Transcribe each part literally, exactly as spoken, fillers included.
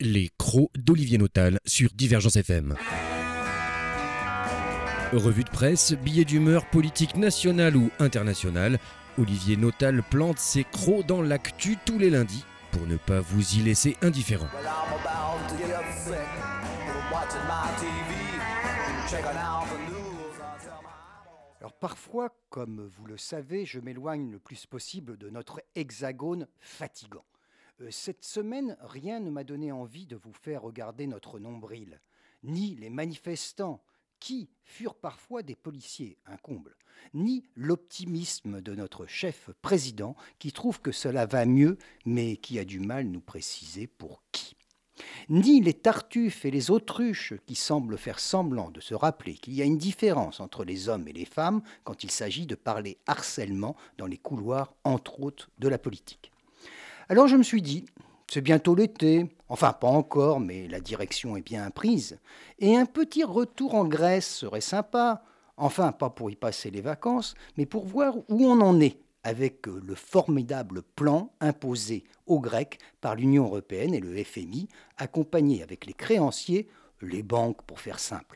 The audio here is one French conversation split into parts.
Les crocs d'Olivier Notal sur Divergence F M. Revue de presse, billets d'humeur, politique nationale ou internationale, Olivier Notal plante ses crocs dans l'actu tous les lundis pour ne pas vous y laisser indifférent. Alors parfois, comme vous le savez, je m'éloigne le plus possible de notre hexagone fatigant. Euh, cette semaine, rien ne m'a donné envie de vous faire regarder notre nombril, ni les manifestants, qui furent parfois des policiers, un comble, ni l'optimisme de notre chef président, qui trouve que cela va mieux, mais qui a du mal nous préciser pour qui. Ni les tartuffes et les autruches qui semblent faire semblant de se rappeler qu'il y a une différence entre les hommes et les femmes quand il s'agit de parler harcèlement dans les couloirs, entre autres, de la politique. Alors je me suis dit, c'est bientôt l'été, enfin pas encore, mais la direction est bien prise, et un petit retour en Grèce serait sympa, enfin pas pour y passer les vacances, mais pour voir où on en est avec le formidable plan imposé aux Grecs par l'Union européenne et le F M I, accompagné avec les créanciers, les banques pour faire simple.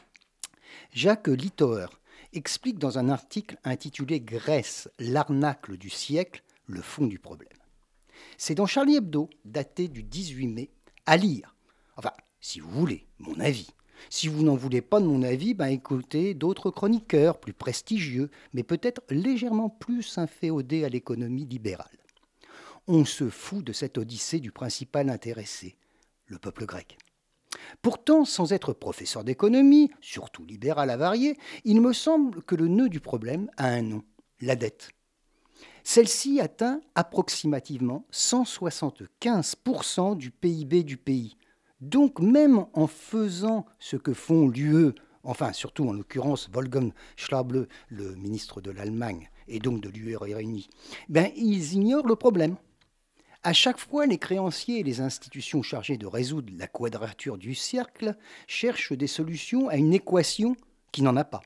Jacques Littauer explique dans un article intitulé « Grèce, l'arnaque du siècle, le fond du problème ». C'est dans Charlie Hebdo, daté du dix-huit mai, à lire. Enfin, si vous voulez, mon avis. Si vous n'en voulez pas de mon avis, ben écoutez d'autres chroniqueurs plus prestigieux, mais peut-être légèrement plus inféodés à l'économie libérale. On se fout de cette odyssée du principal intéressé, le peuple grec. Pourtant, sans être professeur d'économie, surtout libéral avarié, il me semble que le nœud du problème a un nom, la dette. Celle-ci atteint approximativement cent soixante-quinze pour cent du P I B du pays. Donc même en faisant ce que font l'U E, enfin surtout en l'occurrence Wolfgang Schäuble, le ministre de l'Allemagne, et donc de l'U E réunie, ben, ils ignorent le problème. À chaque fois, les créanciers et les institutions chargées de résoudre la quadrature du cercle cherchent des solutions à une équation qui n'en a pas.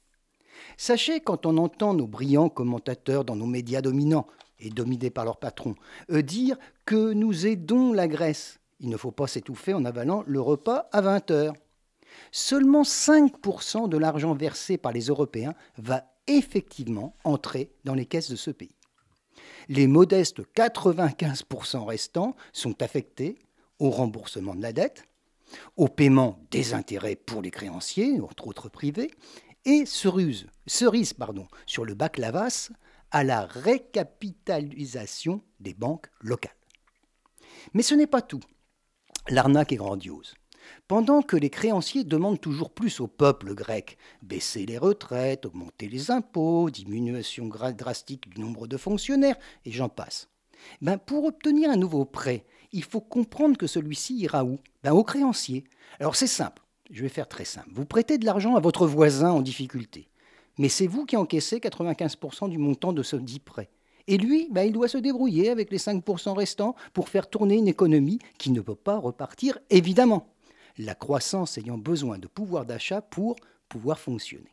Sachez, quand on entend nos brillants commentateurs dans nos médias dominants et dominés par leurs patrons, euh, dire que nous aidons la Grèce, il ne faut pas s'étouffer en avalant le repas à vingt heures. Seulement cinq pour cent de l'argent versé par les Européens va effectivement entrer dans les caisses de ce pays. Les modestes quatre-vingt-quinze pour cent restants sont affectés au remboursement de la dette, au paiement des intérêts pour les créanciers, entre autres privés, et cerise, cerise pardon, sur le baklavas à la récapitalisation des banques locales. Mais ce n'est pas tout. L'arnaque est grandiose. Pendant que les créanciers demandent toujours plus au peuple grec, baisser les retraites, augmenter les impôts, diminution drastique du nombre de fonctionnaires, et j'en passe. Ben, pour obtenir un nouveau prêt, il faut comprendre que celui-ci ira où ? Ben, aux créanciers. Alors c'est simple. Je vais faire très simple. Vous prêtez de l'argent à votre voisin en difficulté. Mais c'est vous qui encaissez quatre-vingt-quinze pour cent du montant de ce dit prêt. Et lui, ben, il doit se débrouiller avec les cinq pour cent restants pour faire tourner une économie qui ne peut pas repartir, évidemment. La croissance ayant besoin de pouvoir d'achat pour pouvoir fonctionner.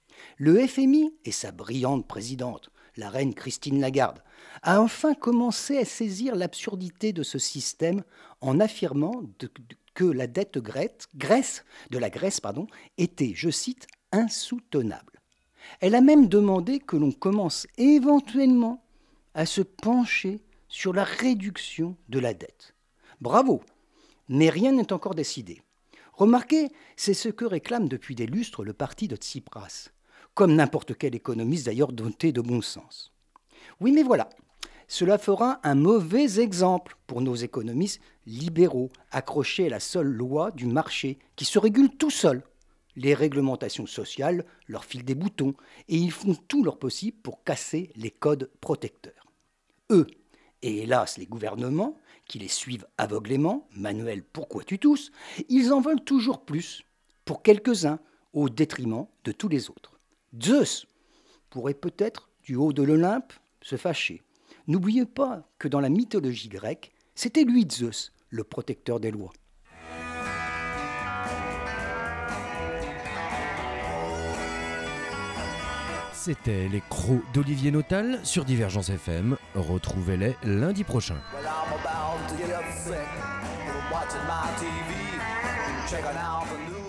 Le F M I et sa brillante présidente, la reine Christine Lagarde, a enfin commencé à saisir l'absurdité de ce système en affirmant de, de, que la dette Grèce, Grèce, de la Grèce pardon, était, je cite, insoutenable. Elle a même demandé que l'on commence éventuellement à se pencher sur la réduction de la dette. Bravo, mais rien n'est encore décidé. Remarquez, c'est ce que réclame depuis des lustres le parti de Tsipras, comme n'importe quel économiste d'ailleurs doté de bon sens. Oui, mais voilà, cela fera un mauvais exemple pour nos économistes libéraux, accrochés à la seule loi du marché, qui se régule tout seul. Les réglementations sociales leur filent des boutons, et ils font tout leur possible pour casser les codes protecteurs. Eux, et hélas les gouvernements, qui les suivent aveuglément, Manuel, pourquoi tu tousses, ils en veulent toujours plus, pour quelques-uns, au détriment de tous les autres. Zeus pourrait peut-être, du haut de l'Olympe, se fâcher. N'oubliez pas que dans la mythologie grecque, c'était lui Zeus, le protecteur des lois. C'était les crocs d'Olivier Notal sur Divergence F M. Retrouvez-les lundi prochain. Well, watching my T V, checking out the news.